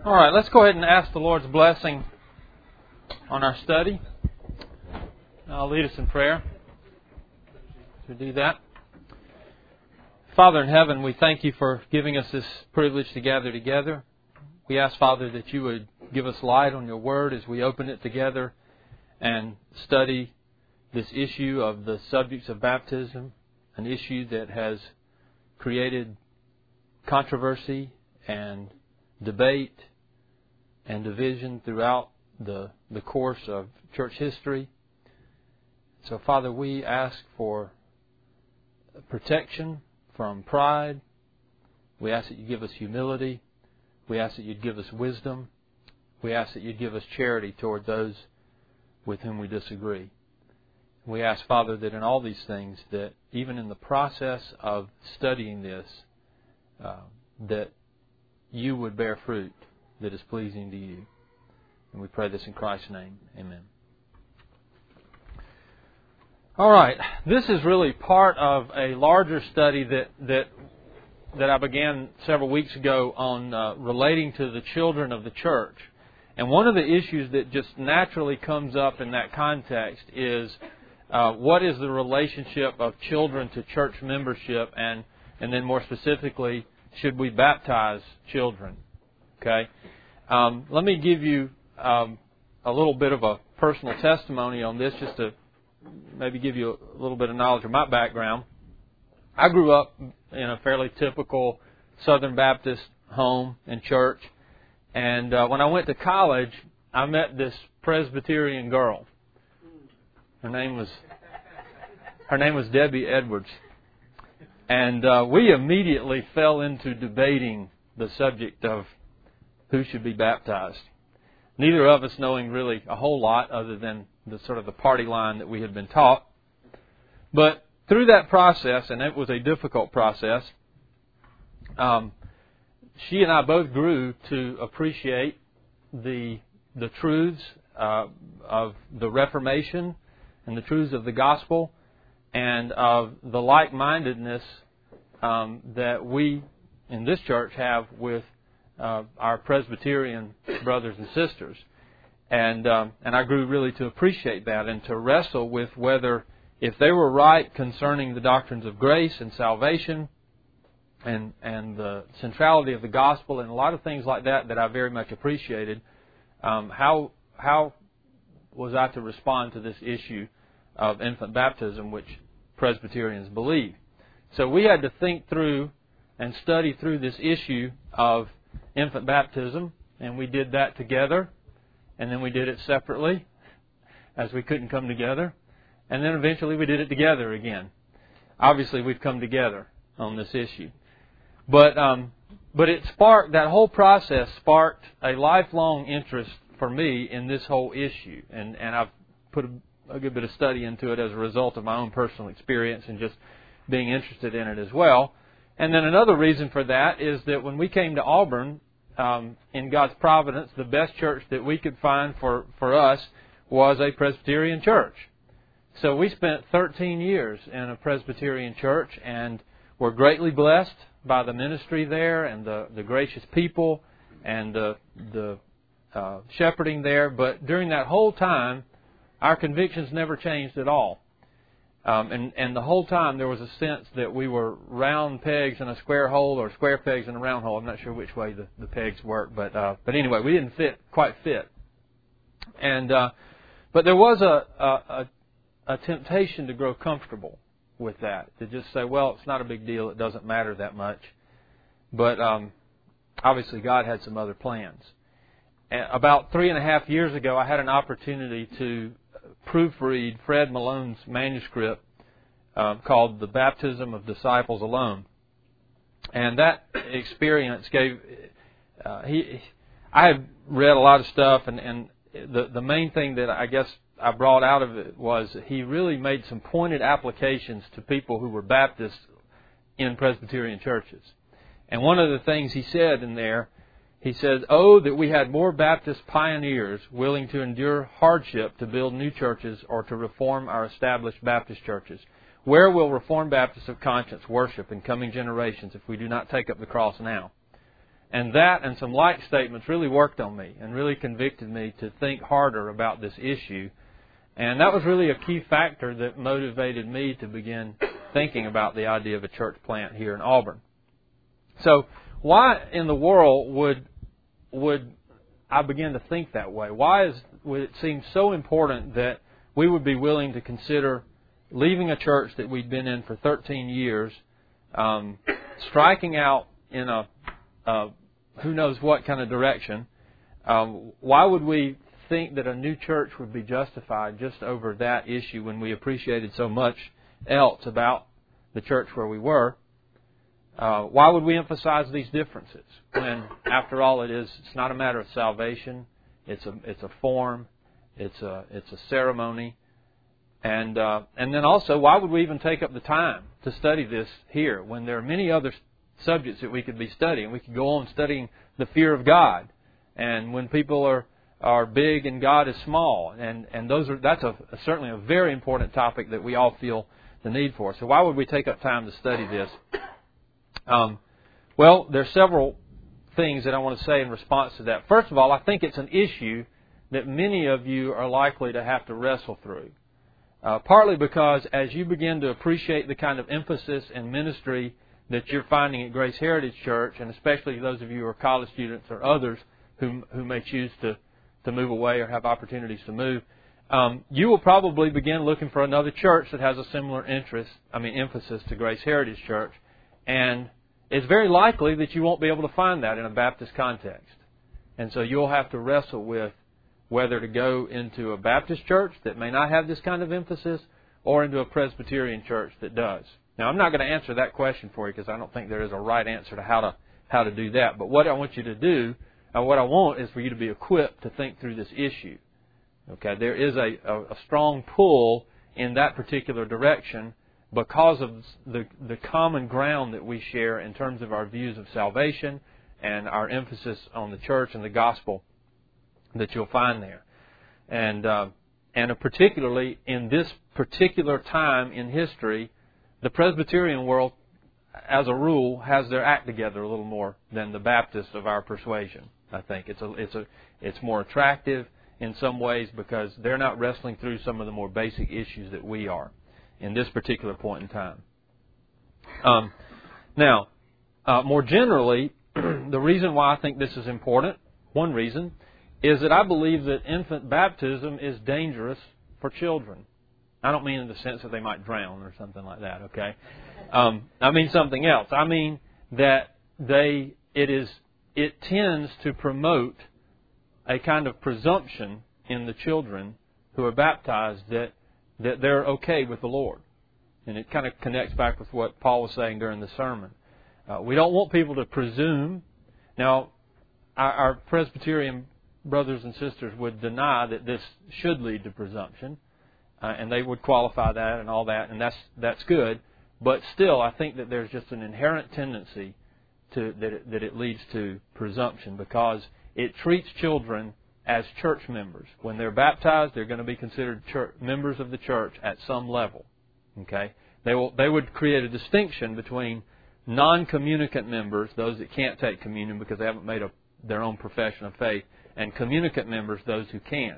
All right, let's go ahead and ask the Lord's blessing on our study. I'll lead us in prayer to do that. Father in heaven, we thank you for giving us this privilege to gather together. We ask, Father, that you would give us light on your word as we open it together and study this issue of the subjects of baptism, an issue that has created controversy and debate and division throughout the course of church history. So, Father, we ask for protection from pride. We ask that you give us humility. We ask that you'd give us wisdom. We ask that you'd give us charity toward those with whom we disagree. We ask, Father, that in all these things, that even in the process of studying this, that you would bear fruit that is pleasing to you. And we pray this in Christ's name. Amen. All right. This is really part of a larger study that I began several weeks ago on relating to the children of the church. And one of the issues that just naturally comes up in that context is what is the relationship of children to church membership, and then more specifically, should we baptize children? Okay. Let me give you a little bit of a personal testimony on this, just to maybe give you a little bit of knowledge of my background. I grew up in a fairly typical Southern Baptist home and church, and when I went to college, I met this Presbyterian girl. Her name was Debbie Edwards, and we immediately fell into debating the subject of who should be baptized. Neither of us knowing really a whole lot other than the sort of the party line that we had been taught. But through that process, and it was a difficult process, she and I both grew to appreciate the truths of the Reformation and the truths of the gospel and of the like-mindedness that we in this church have with our Presbyterian brothers and sisters. And I grew really to appreciate that and to wrestle with whether, if they were right concerning the doctrines of grace and salvation and the centrality of the gospel and a lot of things like that I very much appreciated, how was I to respond to this issue of infant baptism, which Presbyterians believe. So we had to think through and study through this issue of infant baptism, and we did that together, and then we did it separately as we couldn't come together, and then eventually we did it together again. Obviously, we've come together on this issue. But it sparked, that whole process sparked a lifelong interest for me in this whole issue, and I've put a good bit of study into it as a result of my own personal experience and just being interested in it as well. And then another reason for that is that when we came to Auburn, in God's providence, the best church that we could find for us was a Presbyterian church. So we spent 13 years in a Presbyterian church and were greatly blessed by the ministry there and the gracious people and the shepherding there. But during that whole time, our convictions never changed at all. And the whole time there was a sense that we were round pegs in a square hole or square pegs in a round hole. I'm not sure which way the pegs work, but anyway, we didn't quite fit. And but there was a temptation to grow comfortable with that, to just say, well, it's not a big deal, it doesn't matter that much. But obviously God had some other plans. And about 3.5 years ago, I had an opportunity to proofread Fred Malone's manuscript called The Baptism of Disciples Alone. And that experience gave... I had read a lot of stuff, and the main thing that I guess I brought out of it was he really made some pointed applications to people who were Baptists in Presbyterian churches. And one of the things he said in there, he says, "Oh, that we had more Baptist pioneers willing to endure hardship to build new churches or to reform our established Baptist churches. Where will Reformed Baptists of conscience worship in coming generations if we do not take up the cross now?" And that and some like statements really worked on me and really convicted me to think harder about this issue. And that was really a key factor that motivated me to begin thinking about the idea of a church plant here in Auburn. So why in the world would I begin to think that way? Why would it seem so important that we would be willing to consider leaving a church that we'd been in for 13 years, striking out in a who knows what kind of direction? Why would we think that a new church would be justified just over that issue when we appreciated so much else about the church where we were? Why would we emphasize these differences when, after all, it's not a matter of salvation? It's a form, it's a ceremony, and then also, why would we even take up the time to study this here when there are many other subjects that we could be studying? We could go on studying the fear of God, and when people are big and God is small, and that's certainly a very important topic that we all feel the need for. So why would we take up time to study this? Well, there's several things that I want to say in response to that. First of all, I think it's an issue that many of you are likely to have to wrestle through. Partly because as you begin to appreciate the kind of emphasis and ministry that you're finding at Grace Heritage Church, and especially those of you who are college students or others who may choose to move away or have opportunities to move, you will probably begin looking for another church that has a similar emphasis to Grace Heritage Church. And it's very likely that you won't be able to find that in a Baptist context. And so you'll have to wrestle with whether to go into a Baptist church that may not have this kind of emphasis or into a Presbyterian church that does. Now, I'm not going to answer that question for you because I don't think there is a right answer to how to do that. But what I want you to do, what I want is for you to be equipped to think through this issue. Okay, there is a strong pull in that particular direction because of the common ground that we share in terms of our views of salvation and our emphasis on the church and the gospel that you'll find there. And particularly in this particular time in history, the Presbyterian world, as a rule, has their act together a little more than the Baptists of our persuasion. I think it's more attractive in some ways because they're not wrestling through some of the more basic issues that we are in this particular point in time. Now, more generally, the reason why I think this is important, one reason, is that I believe that infant baptism is dangerous for children. I don't mean in the sense that they might drown or something like that, okay? I mean something else. I mean that it tends to promote a kind of presumption in the children who are baptized that they're okay with the Lord. And it kind of connects back with what Paul was saying during the sermon. We don't want people to presume. Now, our Presbyterian brothers and sisters would deny that this should lead to presumption, and they would qualify that and all that, and that's good. But still, I think that there's just an inherent tendency that it leads to presumption because it treats children as church members. When they're baptized, they're going to be considered members of the church at some level. Okay, they would create a distinction between non-communicant members, those that can't take communion because they haven't made their own profession of faith, and communicant members, those who can.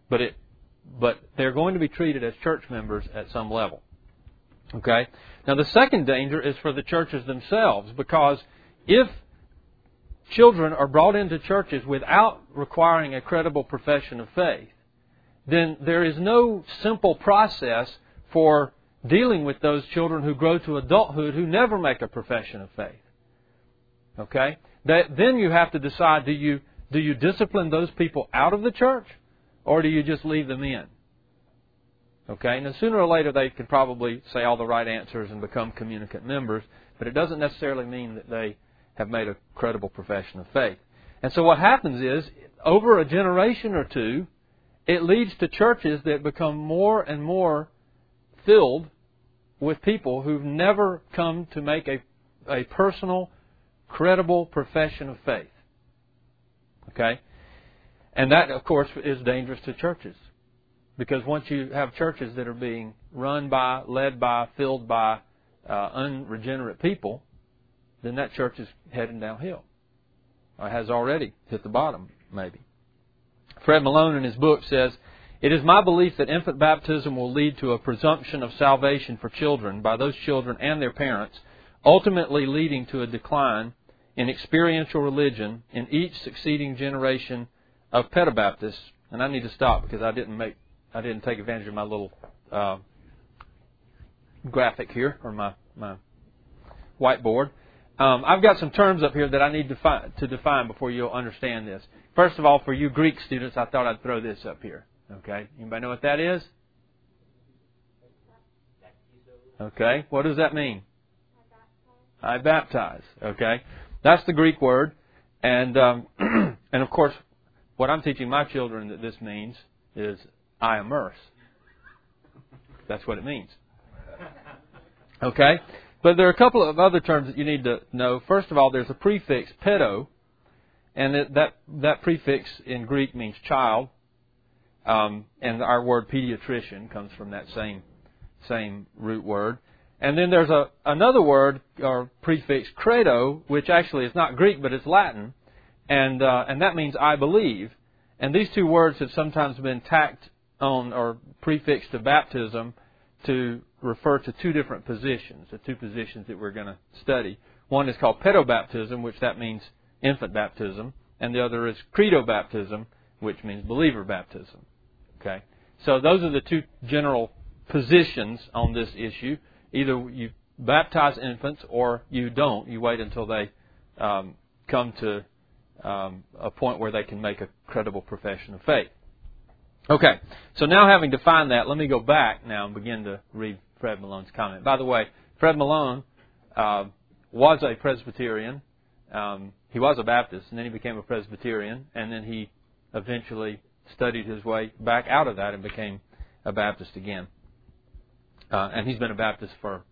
But they're going to be treated as church members at some level. Okay? Now the second danger is for the churches themselves, because if children are brought into churches without requiring a credible profession of faith, then there is no simple process for dealing with those children who grow to adulthood who never make a profession of faith. Okay? Then you have to decide, do you discipline those people out of the church, or do you just leave them in? Okay? And then sooner or later they can probably say all the right answers and become communicant members, but it doesn't necessarily mean that they have made a credible profession of faith. And so what happens is, over a generation or two, it leads to churches that become more and more filled with people who've never come to make a personal, credible profession of faith. Okay? And that, of course, is dangerous to churches. Because once you have churches that are being run by, led by, filled by unregenerate people, then that church is heading downhill. or has already hit the bottom, maybe. Fred Malone in his book says, "It is my belief that infant baptism will lead to a presumption of salvation for children by those children and their parents, ultimately leading to a decline in experiential religion in each succeeding generation of pedobaptists." And I need to stop because I didn't take advantage of my little graphic here, or my whiteboard. I've got some terms up here that I need to define before you'll understand this. First of all, for you Greek students, I thought I'd throw this up here. Okay, anybody know what that is? Okay, what does that mean? I baptize. Okay, that's the Greek word, and of course, what I'm teaching my children that this means is I immerse. That's what it means. Okay, but there are a couple of other terms that you need to know. First of all, there's a prefix pedo, and that prefix in Greek means child. And our word pediatrician comes from that same root word. And then there's another word or prefix credo, which actually is not Greek but it's Latin, and that means I believe. And these two words have sometimes been tacked on or prefixed to baptism to refer to two different positions, the two positions that we're going to study. One is called pedobaptism, which that means infant baptism, and the other is credo baptism, which means believer baptism. Okay, so those are the two general positions on this issue. Either you baptize infants or you don't. You wait until they come to a point where they can make a credible profession of faith. Okay, so now having defined that, let me go back now and begin to read Fred Malone's comment. By the way, Fred Malone was a Presbyterian. He was a Baptist, and then he became a Presbyterian, and then he eventually studied his way back out of that and became a Baptist again. And he's been a Baptist for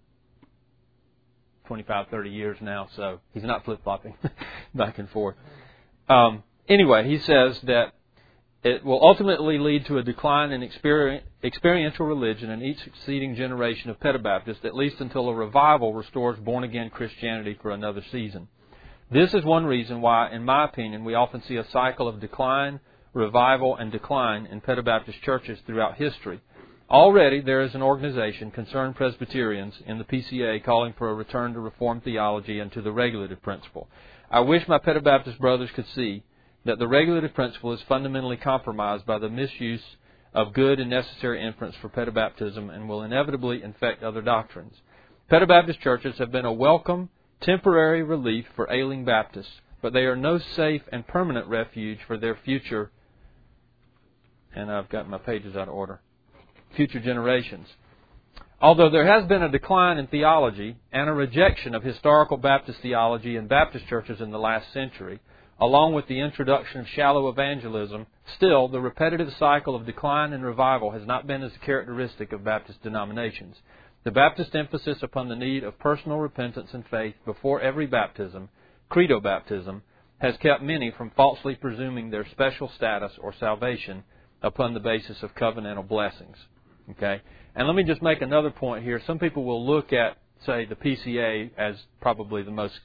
25, 30 years now, so he's not flip-flopping back and forth. Anyway, he says that it will ultimately lead to a decline in experiential religion in each succeeding generation of pedobaptists, at least until a revival restores born-again Christianity for another season. This is one reason why, in my opinion, we often see a cycle of decline, revival, and decline in pedobaptist churches throughout history. Already there is an organization, Concerned Presbyterians, in the PCA calling for a return to Reformed theology and to the regulative principle. I wish my pedobaptist brothers could see that the regulative principle is fundamentally compromised by the misuse of good and necessary inference for pedobaptism and will inevitably infect other doctrines. Pedobaptist churches have been a welcome, temporary relief for ailing Baptists, but they are no safe and permanent refuge for their future, and I've got my pages out of order, future generations. Although there has been a decline in theology and a rejection of historical Baptist theology in Baptist churches in the last century, along with the introduction of shallow evangelism, still the repetitive cycle of decline and revival has not been as characteristic of Baptist denominations. The Baptist emphasis upon the need of personal repentance and faith before every baptism, credo baptism, has kept many from falsely presuming their special status or salvation upon the basis of covenantal blessings. Okay? And let me just make another point here. Some people will look at, say, the PCA as probably the most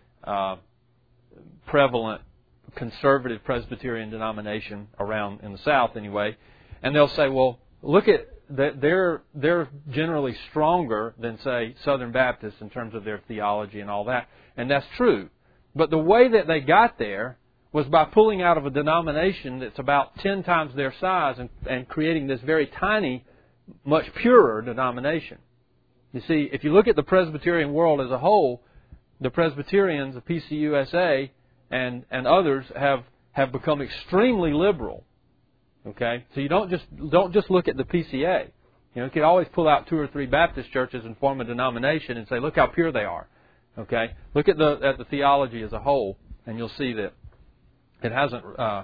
prevalent conservative Presbyterian denomination around in the South anyway, and they'll say, well, look at that, they're generally stronger than, say, Southern Baptists in terms of their theology and all that, and that's true. But the way that they got there was by pulling out of a denomination that's about 10 times their size and creating this very tiny, much purer denomination. You see, if you look at the Presbyterian world as a whole, the Presbyterians, the PCUSA, and others have become extremely liberal. Okay, so you don't just look at the PCA. You could always pull out 2 or 3 Baptist churches and form a denomination and say, look how pure they are. Okay, look at the theology as a whole, and you'll see that it hasn't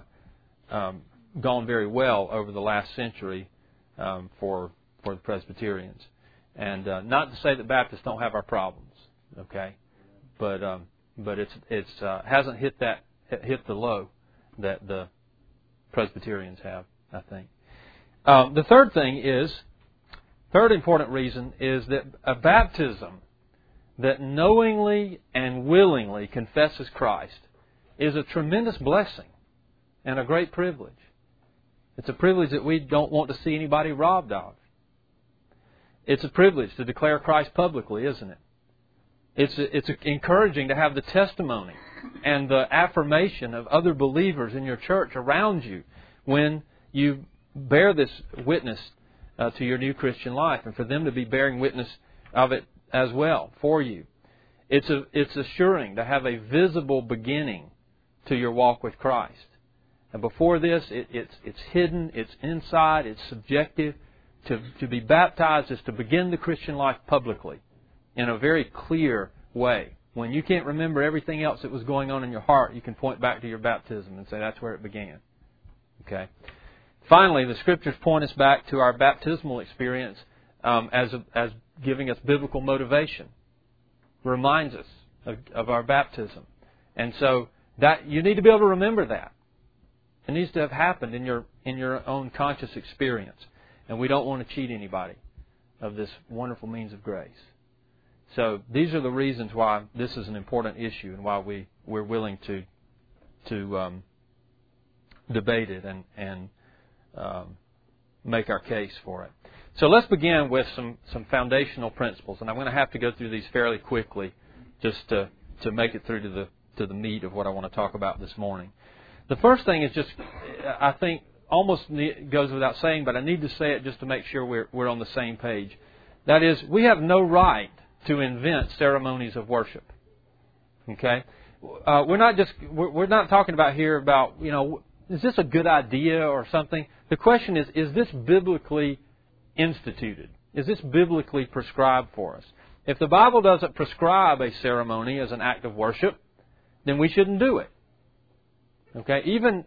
gone very well over the last century for the Presbyterians. And not to say that Baptists don't have our problems. Okay, but it's hasn't hit the low that the Presbyterians have, I think. The third important reason is that a baptism that knowingly and willingly confesses Christ is a tremendous blessing and a great privilege. It's a privilege that we don't want to see anybody robbed of. It's a privilege to declare Christ publicly, isn't it? It's encouraging to have the testimony and the affirmation of other believers in your church around you when you bear this witness to your new Christian life, and for them to be bearing witness of it as well for you. It's assuring to have a visible beginning to your walk with Christ. And before this, it's hidden, it's inside, it's subjective. To be baptized is to begin the Christian life publicly in a very clear way. When you can't remember everything else that was going on in your heart, you can point back to your baptism and say that's where it began. Okay. Finally, the Scriptures point us back to our baptismal experience as giving us biblical motivation. Reminds us of our baptism. And so that you need to be able to remember that. It needs to have happened in your own conscious experience. And we don't want to cheat anybody of this wonderful means of grace. So these are the reasons why this is an important issue and why we're willing to debate it and make our case for it. So let's begin with some foundational principles, and I'm going to have to go through these fairly quickly just to make it through to the meat of what I want to talk about this morning. The first thing is just, I think, almost goes without saying, but I need to say it just to make sure we're on the same page. That is, we have no right to invent ceremonies of worship. Okay, we're not talking about here about, is this a good idea or something? The question is this biblically instituted? Is this biblically prescribed for us? If the Bible doesn't prescribe a ceremony as an act of worship, then we shouldn't do it. Okay, even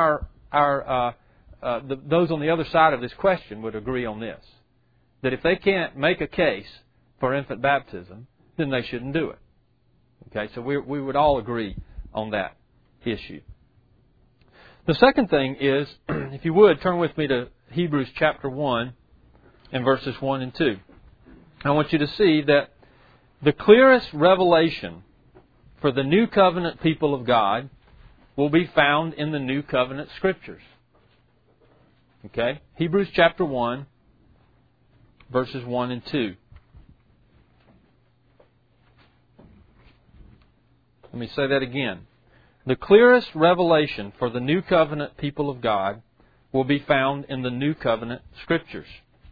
those on the other side of this question would agree on this, that if they can't make a case for infant baptism, then they shouldn't do it. Okay, so we would all agree on that issue. The second thing is, if you would, turn with me to Hebrews chapter 1 and verses 1 and 2. I want you to see that the clearest revelation for the New Covenant people of God will be found in the New Covenant Scriptures. Okay? Hebrews chapter 1, verses 1 and 2. Let me say that again. The clearest revelation for the New Covenant people of God will be found in the New Covenant Scriptures.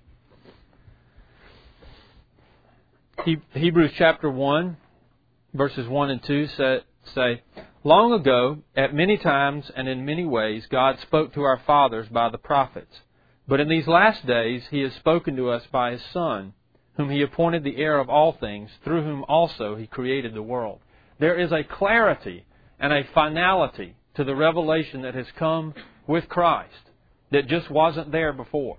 Hebrews chapter 1, verses 1 and 2 say, Long ago, at many times and in many ways, God spoke to our fathers by the prophets. But in these last days, He has spoken to us by His Son, whom He appointed the heir of all things, through whom also He created the world. There is a clarity and a finality to the revelation that has come with Christ that just wasn't there before.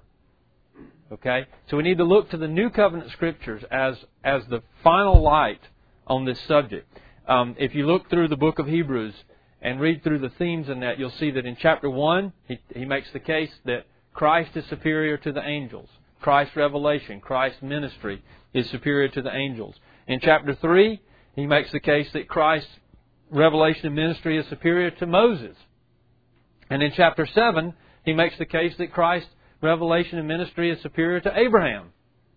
Okay? So we need to look to the New Covenant Scriptures as the final light on this subject. If you look through the book of Hebrews and read through the themes in that, you'll see that in chapter 1, he makes the case that Christ is superior to the angels. Christ's revelation, Christ's ministry is superior to the angels. In chapter 3, he makes the case that Christ's revelation and ministry is superior to Moses. And in chapter 7, he makes the case that Christ's revelation and ministry is superior to Abraham.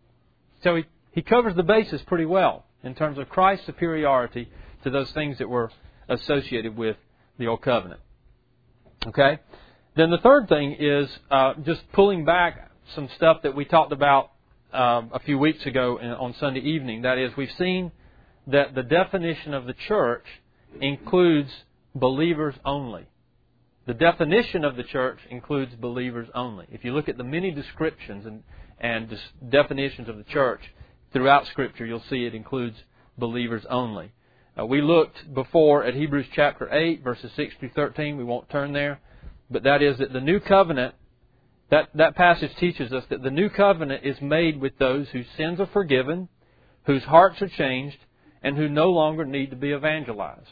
So he covers the bases pretty well in terms of Christ's superiority to those things that were associated with the Old Covenant. Okay? Then the third thing is just pulling back some stuff that we talked about a few weeks ago on Sunday evening. That is, we've seen that the definition of the church includes believers only. The definition of the church includes believers only. If you look at the many descriptions and definitions of the church throughout Scripture, you'll see it includes believers only. We looked before at Hebrews chapter 8, verses 6 through 13. We won't turn there. But that is that the new covenant, that passage teaches us that the new covenant is made with those whose sins are forgiven, whose hearts are changed, and who no longer need to be evangelized.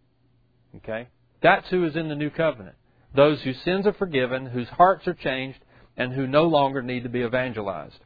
Okay? That's who is in the new covenant. Those whose sins are forgiven, whose hearts are changed, and who no longer need to be evangelized.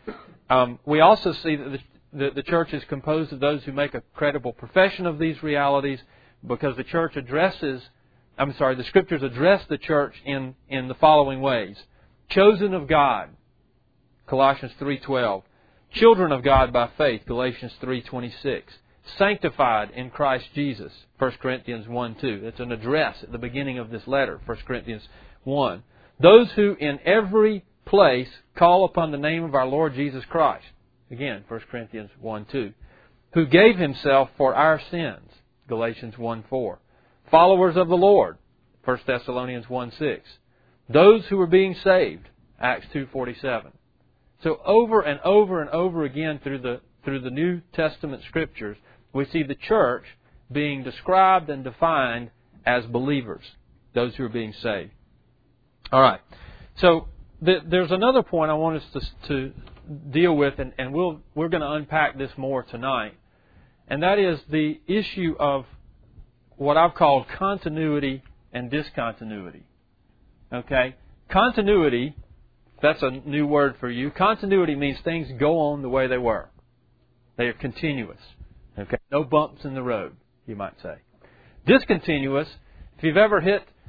We also see that the church is composed of those who make a credible profession of these realities, because the Scriptures address the church in the following ways. Chosen of God, Colossians 3:12. Children of God by faith, Galatians 3:26. Sanctified in Christ Jesus, 1 Corinthians 1:2. It's an address at the beginning of this letter, 1 Corinthians 1. Those who in every place call upon the name of our Lord Jesus Christ. Again, 1 Corinthians 1:2. Who gave Himself for our sins, Galatians 1:4. Followers of the Lord, 1 Thessalonians 1:6. Those who are being saved, Acts 2:47. So over and over and over again through the New Testament Scriptures, we see the church being described and defined as believers, those who are being saved. All right. So there's another point I want us to deal with, and we're going to unpack this more tonight, and that is the issue of what I've called continuity and discontinuity. Okay? Continuity, that's a new word for you. Continuity means things go on the way they were. They are continuous. Okay? No bumps in the road, you might say. Discontinuous, if you've ever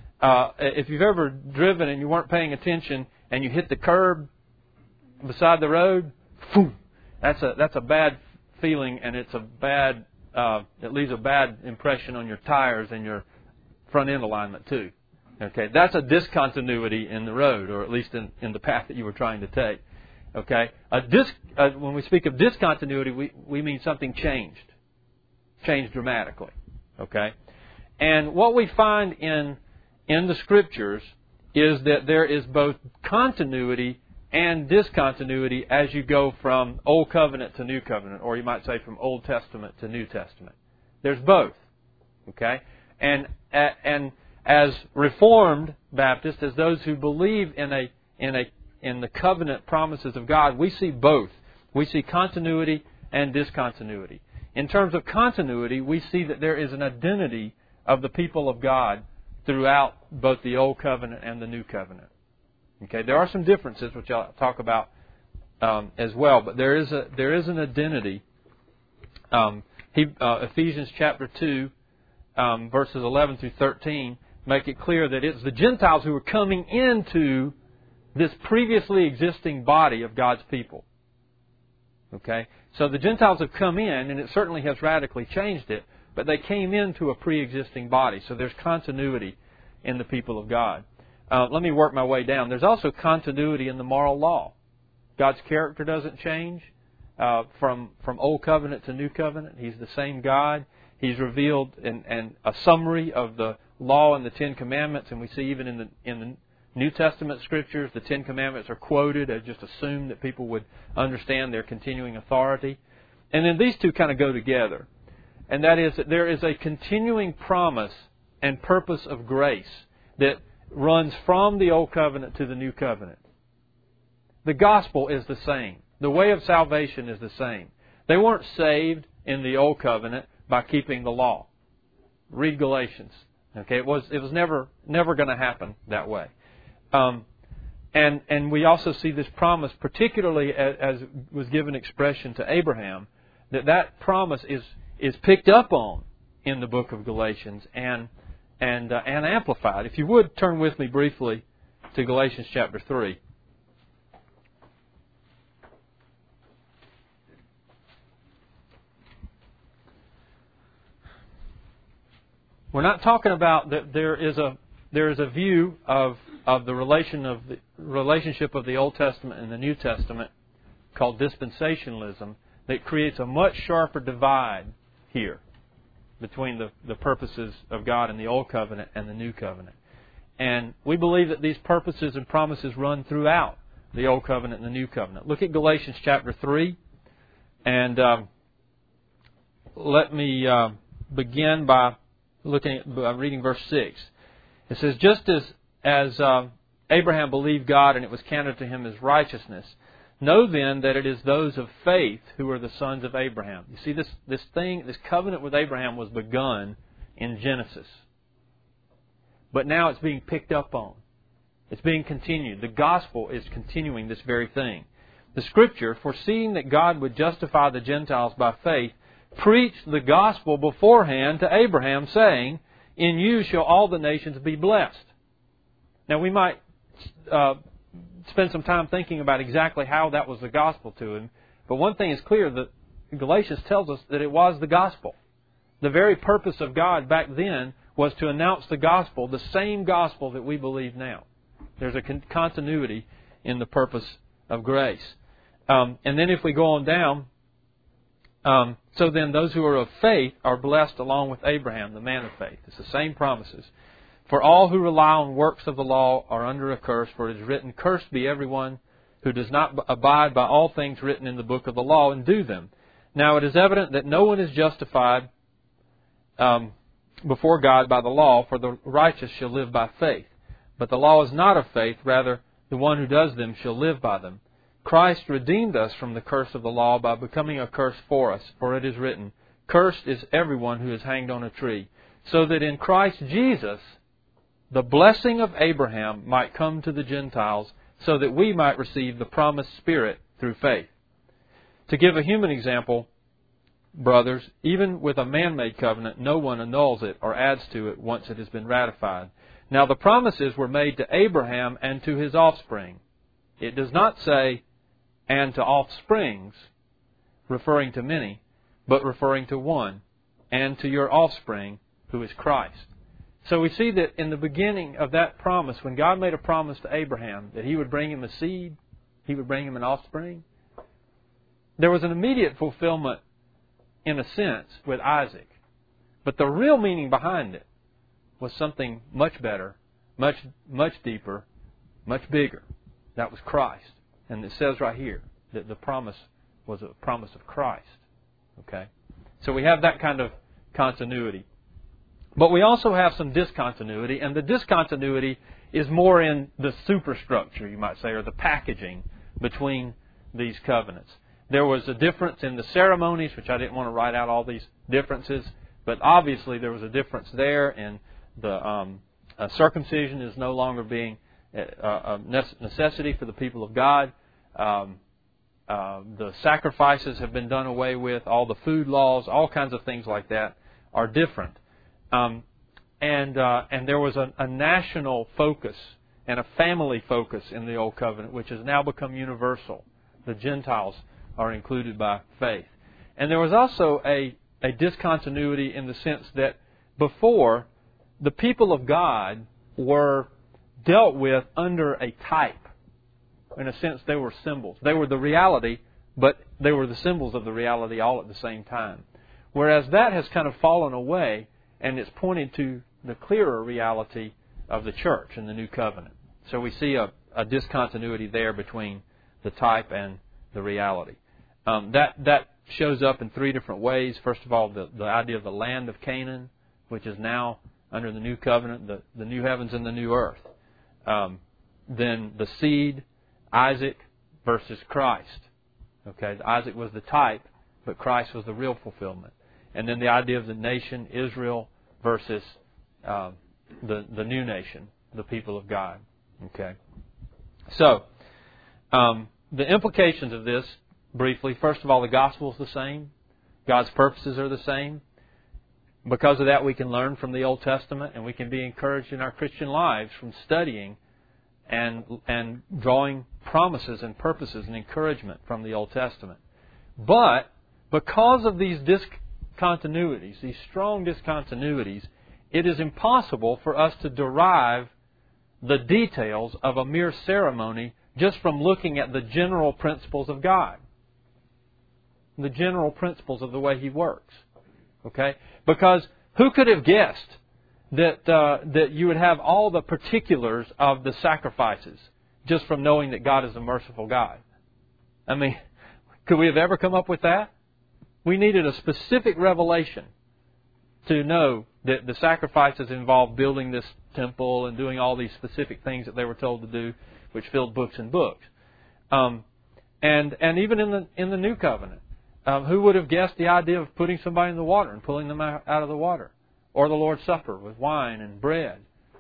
driven and you weren't paying attention and you hit the curb beside the road, boom, that's a bad feeling, and it's it leaves a bad impression on your tires and your front end alignment too. Okay, that's a discontinuity in the road, or at least in the path that you were trying to take. Okay, when we speak of discontinuity, we mean something changed dramatically. Okay, and what we find in the Scriptures is that there is both continuity and discontinuity as you go from Old Covenant to New Covenant, or you might say from Old Testament to New Testament. There's both. Okay, and as Reformed Baptists, as those who believe in the covenant promises of God, we see both. We see continuity and discontinuity. In terms of continuity, we see that there is an identity of the people of God throughout both the Old Covenant and the New Covenant. Okay, there are some differences which I'll talk about as well, but there is an identity. Ephesians chapter 2, verses 11 through 13, make it clear that it's the Gentiles who are coming into this previously existing body of God's people. Okay, so the Gentiles have come in, and it certainly has radically changed it, but they came into a pre-existing body, so there's continuity in the people of God. Let me work my way down. There's also continuity in the moral law. God's character doesn't change from Old Covenant to New Covenant. He's the same God. He's revealed in a summary of the law and the Ten Commandments, and we see even in the New Testament Scriptures, the Ten Commandments are quoted as just assumed that people would understand their continuing authority. And then these two kind of go together. And that is that there is a continuing promise and purpose of grace that runs from the Old Covenant to the New Covenant. The gospel is the same. The way of salvation is the same. They weren't saved in the Old Covenant by keeping the law. Read Galatians. Okay, it was never going to happen that way. And we also see this promise, particularly as was given expression to Abraham, that promise is picked up on in the book of Galatians and amplified. If you would, turn with me briefly to Galatians chapter 3. We're not talking about that there is a view of the relationship of the Old Testament and the New Testament called dispensationalism that creates a much sharper divide here between the purposes of God in the Old Covenant and the New Covenant. And we believe that these purposes and promises run throughout the Old Covenant and the New Covenant. Look at Galatians chapter 3, and let me begin by reading verse 6. It says, just as Abraham believed God and it was counted to him as righteousness, know then that it is those of faith who are the sons of Abraham. You see, this covenant with Abraham was begun in Genesis. But now it's being picked up on. It's being continued. The gospel is continuing this very thing. The Scripture, foreseeing that God would justify the Gentiles by faith, preached the gospel beforehand to Abraham, saying, "In you shall all the nations be blessed." Now we might spend some time thinking about exactly how that was the gospel to him, but one thing is clear, that Galatians tells us that it was the gospel. The very purpose of God back then was to announce the gospel, the same gospel that we believe now. There's a continuity in the purpose of grace. And then if we go on down, so then those who are of faith are blessed along with Abraham, the man of faith. It's the same promises. For all who rely on works of the law are under a curse, for it is written, "Cursed be everyone who does not abide by all things written in the book of the law and do them." Now it is evident that no one is justified before God by the law, for the righteous shall live by faith. But the law is not of faith, rather the one who does them shall live by them. Christ redeemed us from the curse of the law by becoming a curse for us, for it is written, "Cursed is everyone who is hanged on a tree," so that in Christ Jesus the blessing of Abraham might come to the Gentiles, so that we might receive the promised Spirit through faith. To give a human example, brothers, even with a man-made covenant, no one annuls it or adds to it once it has been ratified. Now the promises were made to Abraham and to his offspring. It does not say, "and to offsprings," referring to many, but referring to one, "and to your offspring, who is Christ." So we see that in the beginning of that promise, when God made a promise to Abraham that He would bring him a seed, He would bring him an offspring, there was an immediate fulfillment, in a sense, with Isaac. But the real meaning behind it was something much better, much deeper, much bigger. That was Christ. And it says right here that the promise was a promise of Christ. Okay? So we have that kind of continuity. But we also have some discontinuity, and the discontinuity is more in the superstructure, you might say, or the packaging between these covenants. There was a difference in the ceremonies, which I didn't want to write out all these differences, but obviously there was a difference there, and the circumcision is no longer being a necessity for the people of God. The sacrifices have been done away with. All the food laws, all kinds of things like that are different. And there was a national focus and a family focus in the Old Covenant, which has now become universal. The Gentiles are included by faith. And there was also a discontinuity in the sense that before, the people of God were dealt with under a type. In a sense, they were symbols. They were the reality, but they were the symbols of the reality all at the same time. Whereas that has kind of fallen away, and it's pointed to the clearer reality of the church in the New Covenant. So we see a discontinuity there between the type and the reality. That shows up in three different ways. First of all, the idea of the land of Canaan, which is now under the New Covenant, the new heavens and the new earth. Then the seed, Isaac versus Christ. Okay, Isaac was the type, but Christ was the real fulfillment. And then the idea of the nation, Israel, versus the new nation, the people of God. Okay. So, the implications of this, briefly, first of all, the gospel is the same. God's purposes are the same. Because of that, we can learn from the Old Testament, and we can be encouraged in our Christian lives from studying and drawing promises and purposes and encouragement from the Old Testament. But because of these discontinuities, these strong discontinuities, it is impossible for us to derive the details of a mere ceremony just from looking at the general principles of God, the general principles of the way He works. Okay? Because who could have guessed that you would have all the particulars of the sacrifices just from knowing that God is a merciful God? I mean, could we have ever come up with that? We needed a specific revelation to know that the sacrifices involved building this temple and doing all these specific things that they were told to do, which filled books and books. And even in the New Covenant, who would have guessed the idea of putting somebody in the water and pulling them out of the water? Or the Lord's Supper with wine and bread.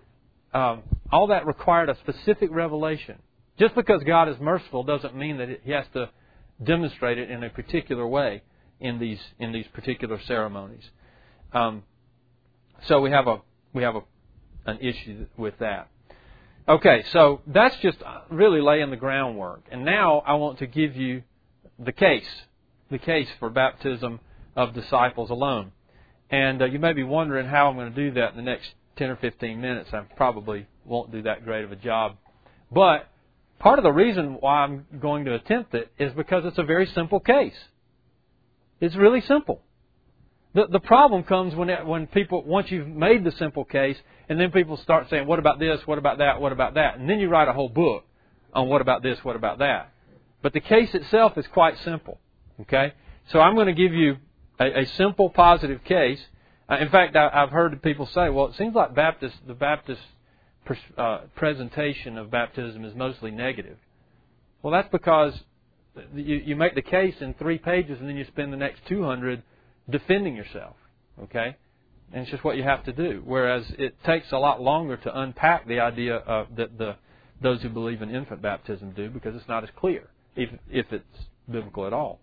All that required a specific revelation. Just because God is merciful doesn't mean that He has to demonstrate it in a particular way in these particular ceremonies. So we have an issue with that. Okay, so that's just really laying the groundwork. And now I want to give you the case for baptism of disciples alone. And you may be wondering how I'm going to do that in the next 10 or 15 minutes. I probably won't do that great of a job. But part of the reason why I'm going to attempt it is because it's a very simple case. It's really simple. The problem comes when people, once you've made the simple case, and then people start saying, what about this, what about that, what about that? And then you write a whole book on what about this, what about that. But the case itself is quite simple. Okay? So I'm going to give you a simple positive case. In fact, I've heard people say, well, it seems like the Baptist presentation of baptism is mostly negative. Well, that's because you make the case in 3 pages and then you spend the next 200 defending yourself. Okay? And it's just what you have to do. Whereas it takes a lot longer to unpack the idea that those who believe in infant baptism do, because it's not as clear, if it's biblical at all.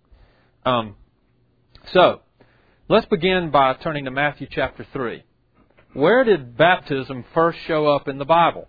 So, let's begin by turning to Matthew chapter 3. Where did baptism first show up in the Bible?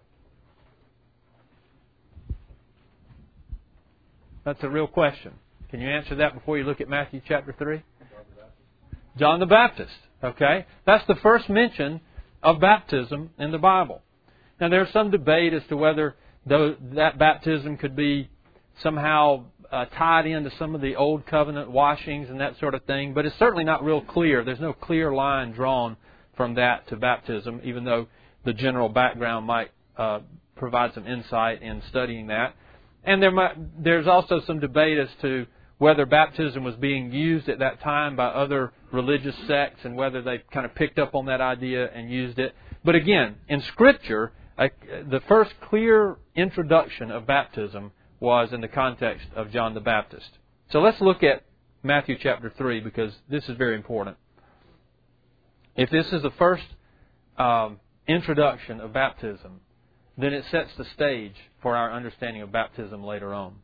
That's a real question. Can you answer that before you look at Matthew chapter 3? John the Baptist. Okay? That's the first mention of baptism in the Bible. Now, there's some debate as to whether that baptism could be somehow tied into some of the Old Covenant washings and that sort of thing, but it's certainly not real clear. There's no clear line drawn from that to baptism, even though the general background might provide some insight in studying that. And there's also some debate as to whether baptism was being used at that time by other religious sects and whether they kind of picked up on that idea and used it. But again, in Scripture, the first clear introduction of baptism was in the context of John the Baptist. So let's look at Matthew chapter 3, because this is very important. If this is the first introduction of baptism, then it sets the stage for our understanding of baptism later on.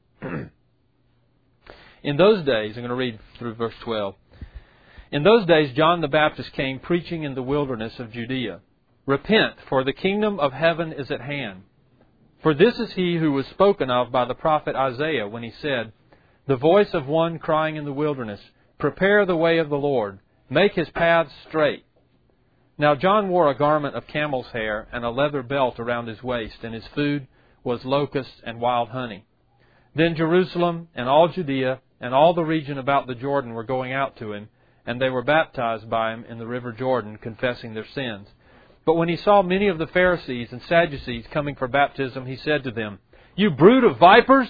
In those days, I'm going to read through verse 12. In those days, John the Baptist came preaching in the wilderness of Judea. Repent, for the kingdom of heaven is at hand. For this is he who was spoken of by the prophet Isaiah when he said, the voice of one crying in the wilderness, prepare the way of the Lord, make his paths straight. Now John wore a garment of camel's hair and a leather belt around his waist, and his food was locusts and wild honey. Then Jerusalem and all Judea and all the region about the Jordan were going out to him, and they were baptized by him in the river Jordan, confessing their sins. But when he saw many of the Pharisees and Sadducees coming for baptism, he said to them, you brood of vipers!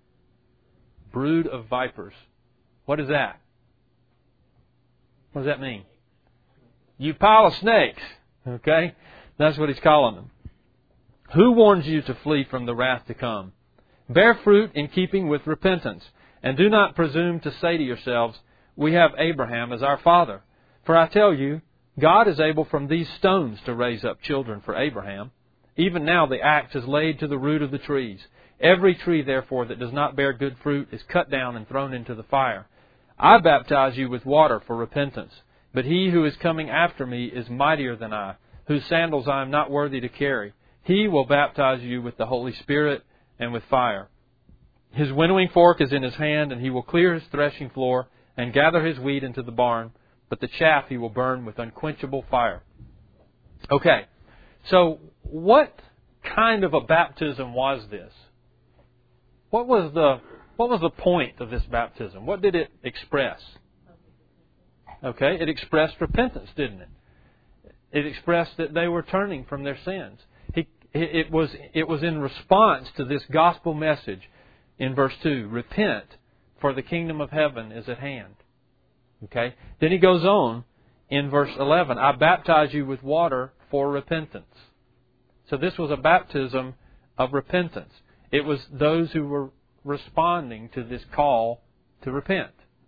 Brood of vipers. What is that? What does that mean? You pile of snakes. Okay? That's what he's calling them. Who warns you to flee from the wrath to come? Bear fruit in keeping with repentance, and do not presume to say to yourselves, we have Abraham as our father. For I tell you, God is able from these stones to raise up children for Abraham. Even now the axe is laid to the root of the trees. Every tree, therefore, that does not bear good fruit is cut down and thrown into the fire. I baptize you with water for repentance, but he who is coming after me is mightier than I, whose sandals I am not worthy to carry. He will baptize you with the Holy Spirit and with fire. His winnowing fork is in his hand, and he will clear his threshing floor and gather his wheat into the barn, but the chaff he will burn with unquenchable fire. Okay, so what kind of a baptism was this? What was the point of this baptism? What did it express? Okay, it expressed repentance, didn't it? It expressed that they were turning from their sins. It was in response to this gospel message in verse 2. Repent, for the kingdom of heaven is at hand. Okay? Then he goes on in verse 11. I baptize you with water for repentance. So this was a baptism of repentance. It was those who were responding to this call to repent.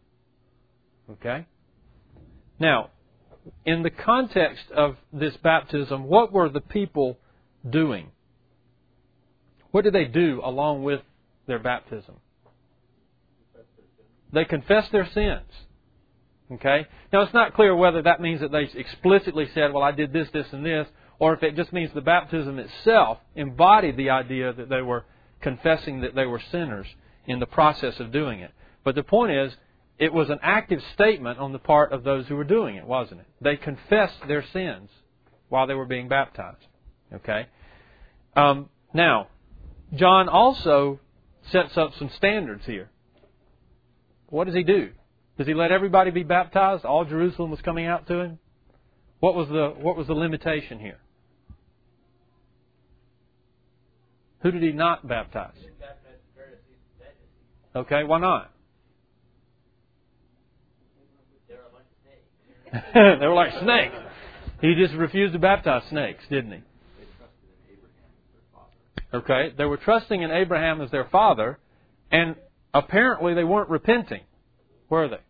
Okay? Now, in the context of this baptism, what were the people doing? What did they do along with their baptism? They confessed their sins. Okay? Now, it's not clear whether that means that they explicitly said, well, I did this, this, and this, or if it just means the baptism itself embodied the idea that they were confessing that they were sinners in the process of doing it. But the point is, it was an active statement on the part of those who were doing it, wasn't it? They confessed their sins while they were being baptized. Okay? Now, John also sets up some standards here. What does he do? Does he let everybody be baptized? All Jerusalem was coming out to him? What was the limitation here? Who did he not baptize? Okay, why not? They were like snakes. He just refused to baptize snakes, didn't he? Okay, they were trusting in Abraham as their father, and apparently they weren't repenting, were they?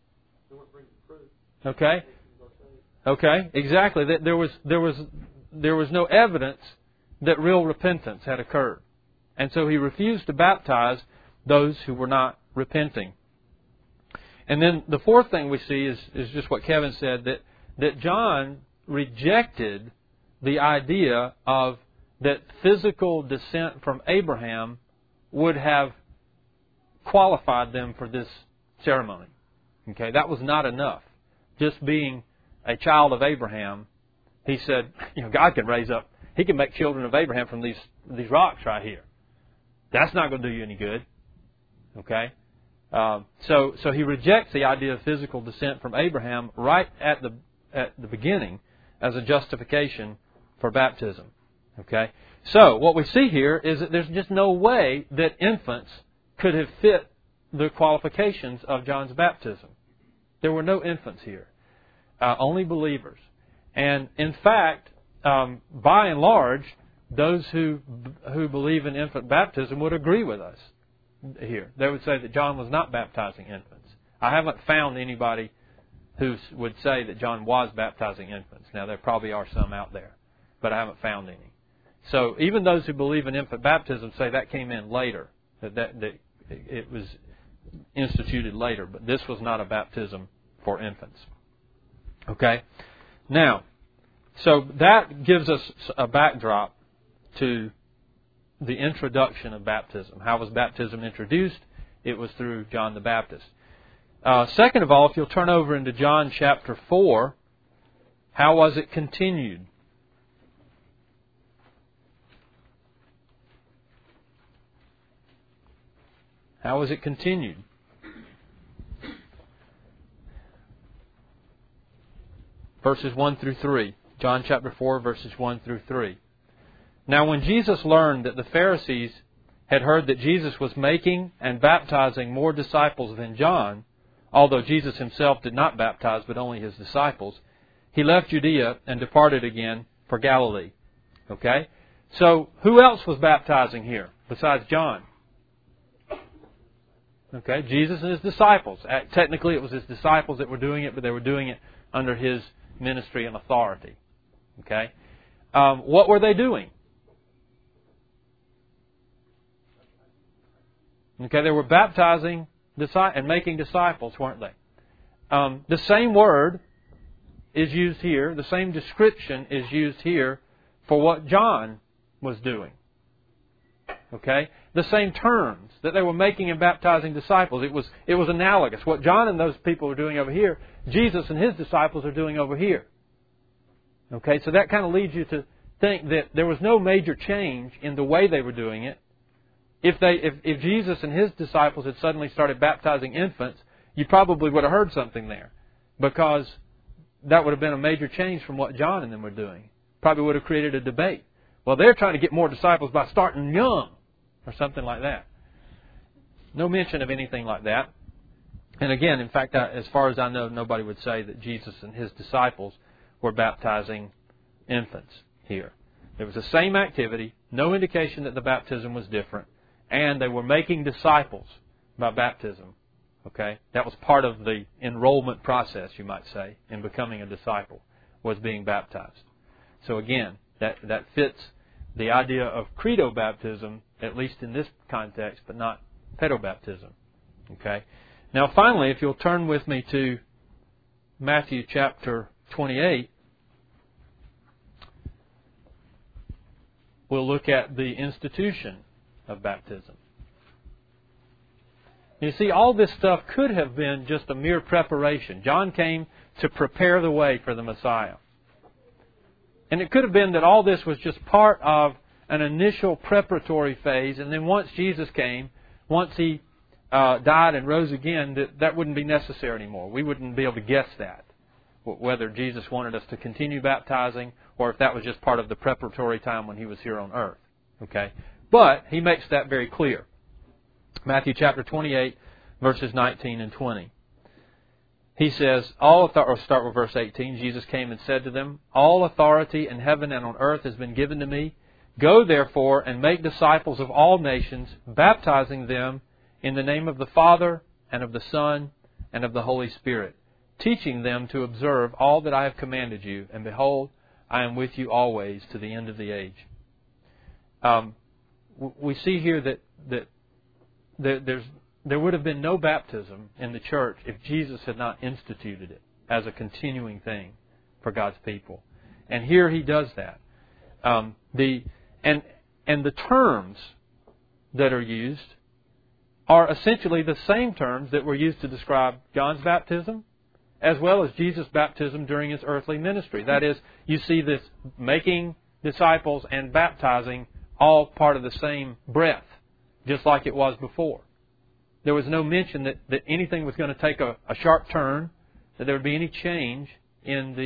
Okay, exactly. There was no evidence that real repentance had occurred, and so he refused to baptize those who were not repenting. And then the fourth thing we see is just what Kevin said, that John rejected the idea of that physical descent from Abraham would have qualified them for this ceremony. Okay, that was not enough. Just being a child of Abraham, he said, God can raise up, He can make children of Abraham from these rocks right here. That's not going to do you any good. Okay? So he rejects the idea of physical descent from Abraham right at the beginning as a justification for baptism. Okay? So what we see here is that there's just no way that infants could have fit the qualifications of John's baptism. There were no infants here. Only believers. And in fact, by and large, those who believe in infant baptism would agree with us here. They would say that John was not baptizing infants. I haven't found anybody who would say that John was baptizing infants. Now, there probably are some out there, but I haven't found any. So even those who believe in infant baptism say that came in later, that it was instituted later, but this was not a baptism for infants. Okay? Now, so that gives us a backdrop to the introduction of baptism. How was baptism introduced? It was through John the Baptist. Second of all, if you'll turn over into John chapter 4, how was it continued? How was it continued? Verses 1 through 3. John chapter 4, verses 1 through 3. Now when Jesus learned that the Pharisees had heard that Jesus was making and baptizing more disciples than John, although Jesus himself did not baptize but only his disciples, he left Judea and departed again for Galilee. Okay? So who else was baptizing here besides John? Okay, Jesus and his disciples. Technically it was his disciples that were doing it, but they were doing it under his ministry and authority. Okay? What were they doing? Okay, they were baptizing and making disciples, weren't they? The same word is used here, the same description is used here for what John was doing. Okay? The same terms that they were making and baptizing disciples. It was analogous. What John and those people were doing over here, Jesus and his disciples are doing over here. Okay, so that kind of leads you to think that there was no major change in the way they were doing it. If Jesus and his disciples had suddenly started baptizing infants, you probably would have heard something there, because that would have been a major change from what John and them were doing. Probably would have created a debate. Well, they're trying to get more disciples by starting young, or something like that. No mention of anything like that. And again, in fact, as far as I know, nobody would say that Jesus and his disciples were baptizing infants here. It was the same activity, no indication that the baptism was different, and they were making disciples by baptism. Okay? That was part of the enrollment process, you might say, in becoming a disciple, was being baptized. So again, that fits the idea of credo baptism, at least in this context, but not pedobaptism. Okay? Now finally, if you'll turn with me to Matthew chapter 28, we'll look at the institution of baptism. You see, all this stuff could have been just a mere preparation. John came to prepare the way for the Messiah. And it could have been that all this was just part of an initial preparatory phase, and then once Jesus came, once He died and rose again, that wouldn't be necessary anymore. We wouldn't be able to guess that, whether Jesus wanted us to continue baptizing or if that was just part of the preparatory time when He was here on earth. Okay? But He makes that very clear. Matthew chapter 28, verses 19 and 20. He says, or start with verse 18. Jesus came and said to them, "All authority in heaven and on earth has been given to me. Go therefore and make disciples of all nations, baptizing them in the name of the Father and of the Son and of the Holy Spirit, teaching them to observe all that I have commanded you. And behold, I am with you always to the end of the age." We see here that there would have been no baptism in the church if Jesus had not instituted it as a continuing thing for God's people. And here He does that. And the terms that are used are essentially the same terms that were used to describe John's baptism as well as Jesus' baptism during His earthly ministry. That is, you see this making disciples and baptizing all part of the same breath, just like it was before. There was no mention that anything was going to take a sharp turn, that there would be any change in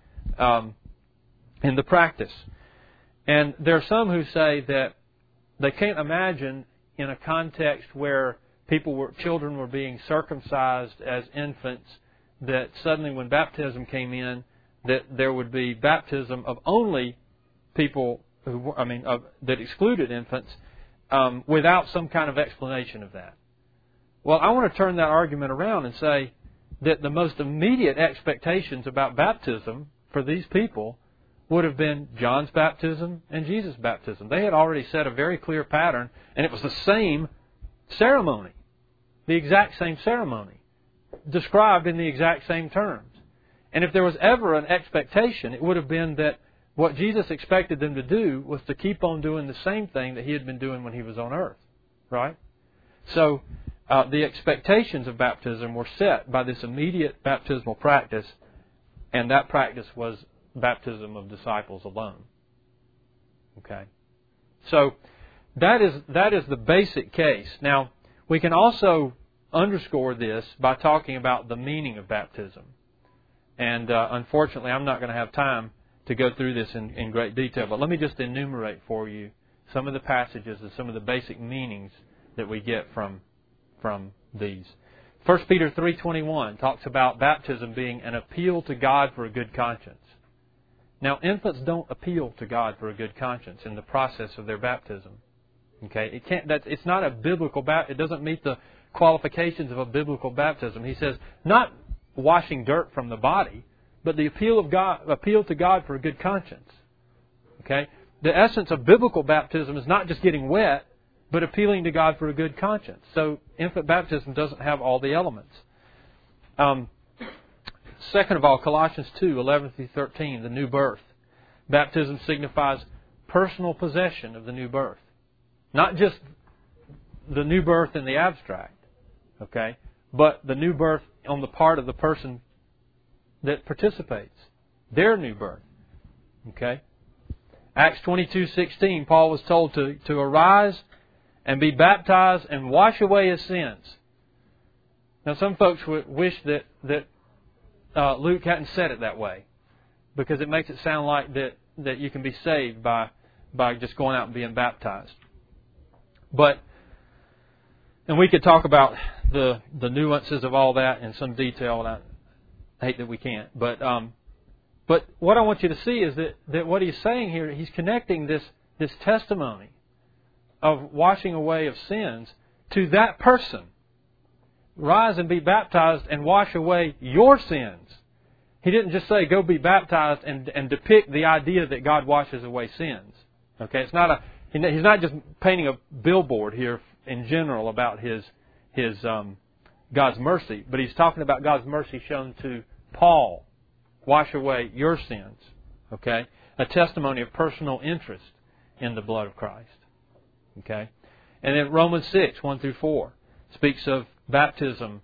the practice. And there are some who say that they can't imagine in a context where children were being circumcised as infants, that suddenly when baptism came in, that there would be baptism of only people that excluded infants, without some kind of explanation of that. Well, I want to turn that argument around and say that the most immediate expectations about baptism for these people would have been John's baptism and Jesus' baptism. They had already set a very clear pattern, and it was the same ceremony, the exact same ceremony, described in the exact same terms. And if there was ever an expectation, it would have been that what Jesus expected them to do was to keep on doing the same thing that He had been doing when He was on earth. Right? So, the expectations of baptism were set by this immediate baptismal practice, and that practice was baptism of disciples alone. Okay? So, that is the basic case. Now, we can also underscore this by talking about the meaning of baptism. And unfortunately, I'm not going to have time to go through this in great detail, but let me just enumerate for you some of the passages and some of the basic meanings that we get from these. 1 Peter 3:21 talks about baptism being an appeal to God for a good conscience. Now, infants don't appeal to God for a good conscience in the process of their baptism. Okay, it's not a biblical baptism. It doesn't meet the qualifications of a biblical baptism. He says not washing dirt from the body, but the appeal to God for a good conscience. Okay, the essence of biblical baptism is not just getting wet, but appealing to God for a good conscience. So infant baptism doesn't have all the elements. Second of all, Colossians 2:11-13, the new birth. Baptism signifies personal possession of the new birth. Not just the new birth in the abstract, okay, but the new birth on the part of the person that participates. Their new birth. Okay? Acts 22:16, Paul was told to arise and be baptized and wash away his sins. Now, some folks wish that Luke hadn't said it that way, because it makes it sound like that you can be saved by just going out and being baptized. And we could talk about the nuances of all that in some detail, and I hate that we can't. But what I want you to see is that what he's saying here, he's connecting this testimony of washing away of sins to that person. Rise and be baptized and wash away your sins. He didn't just say go be baptized and depict the idea that God washes away sins. Okay, he's not just painting a billboard here in general about his God's mercy, but he's talking about God's mercy shown to Paul, wash away your sins. Okay? A testimony of personal interest in the blood of Christ. Okay? And then Romans 6, 1 through 4, speaks of baptism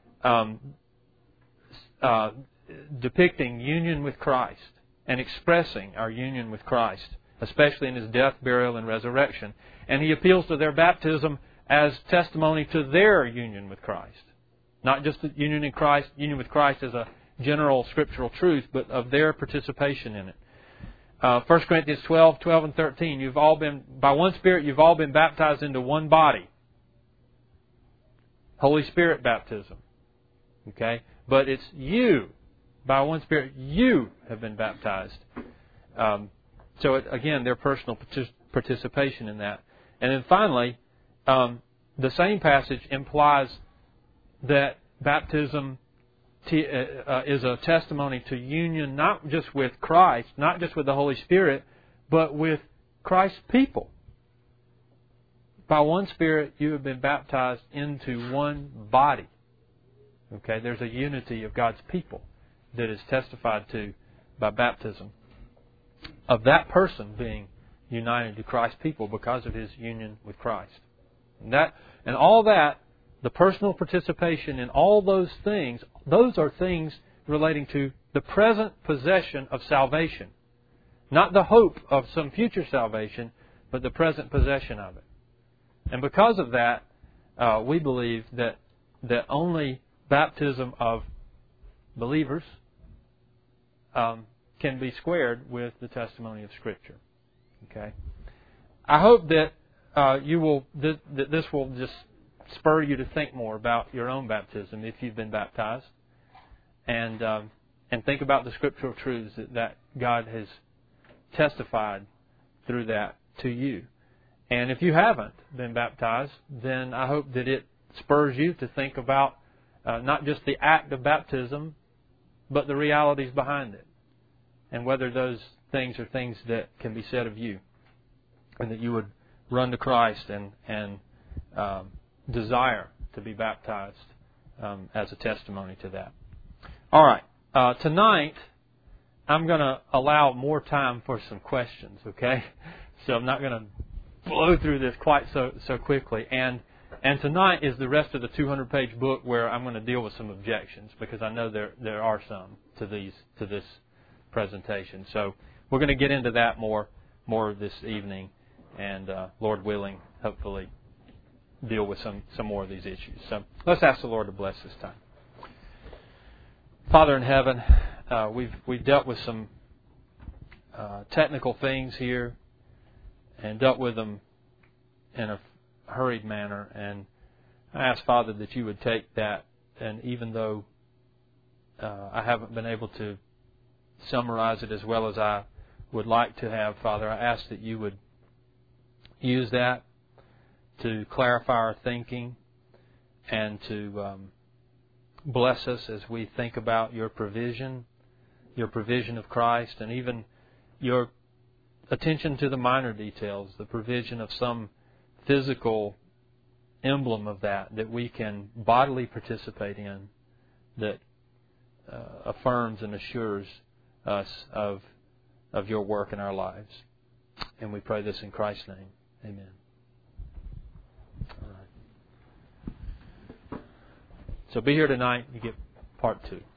depicting union with Christ and expressing our union with Christ, especially in His death, burial, and resurrection. And he appeals to their baptism as testimony to their union with Christ. Not just the union in Christ, union with Christ as a general scriptural truth, but of their participation in it. 1 Corinthians 12, 12 and 13, you've all been, by one Spirit, you've all been baptized into one body. Holy Spirit baptism. Okay? But it's you, by one Spirit, you have been baptized. So again, their personal participation in that. And then finally, the same passage implies that baptism is a testimony to union not just with Christ, not just with the Holy Spirit, but with Christ's people. By one Spirit, you have been baptized into one body. Okay, there's a unity of God's people that is testified to by baptism, of that person being united to Christ's people because of his union with Christ. And all that, the personal participation in all those things, those are things relating to the present possession of salvation. Not the hope of some future salvation, but the present possession of it. And because of that, we believe that only baptism of believers can be squared with the testimony of Scripture. Okay, I hope that that this will just spur you to think more about your own baptism if you've been baptized, and think about the scriptural truths that God has testified through that to you. And if you haven't been baptized, then I hope that it spurs you to think about not just the act of baptism, but the realities behind it, and whether those things are things that can be said of you, and that you would run to Christ and desire to be baptized as a testimony to that. All right. Tonight, I'm going to allow more time for some questions, okay? So I'm not going to blow through this quite so quickly. And tonight is the rest of the 200-page book where I'm going to deal with some objections, because I know there are some to this presentation. So we're going to get into that more this evening, and Lord willing, hopefully deal with some more of these issues. So let's ask the Lord to bless this time. Father in heaven, we've dealt with some technical things here, and dealt with them in a hurried manner. And I ask, Father, that you would take that, and even though I haven't been able to summarize it as well as I would like to have, Father, I ask that you would use that to clarify our thinking and to bless us as we think about your provision of Christ, and even your attention to the minor details, the provision of some physical emblem of that we can bodily participate in, that affirms and assures us of your work in our lives. And we pray this in Christ's name. Amen. All right. So be here tonight. You get part 2.